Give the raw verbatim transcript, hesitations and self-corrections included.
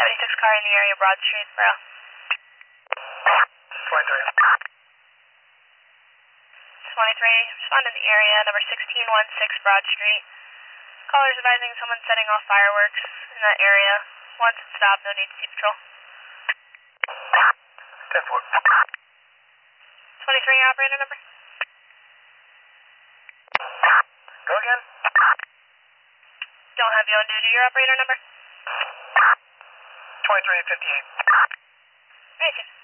seventy-six car in the area, Broad Street, bro. twenty-three. twenty-three, respond in the area, number sixteen sixteen Broad Street. Callers advising someone setting off fireworks in that area. Once it's stopped, no need to see patrol. ten four. twenty-three, operator number? Go again? Don't have you on duty. Your operator number? twenty-three fifty-eight. Right,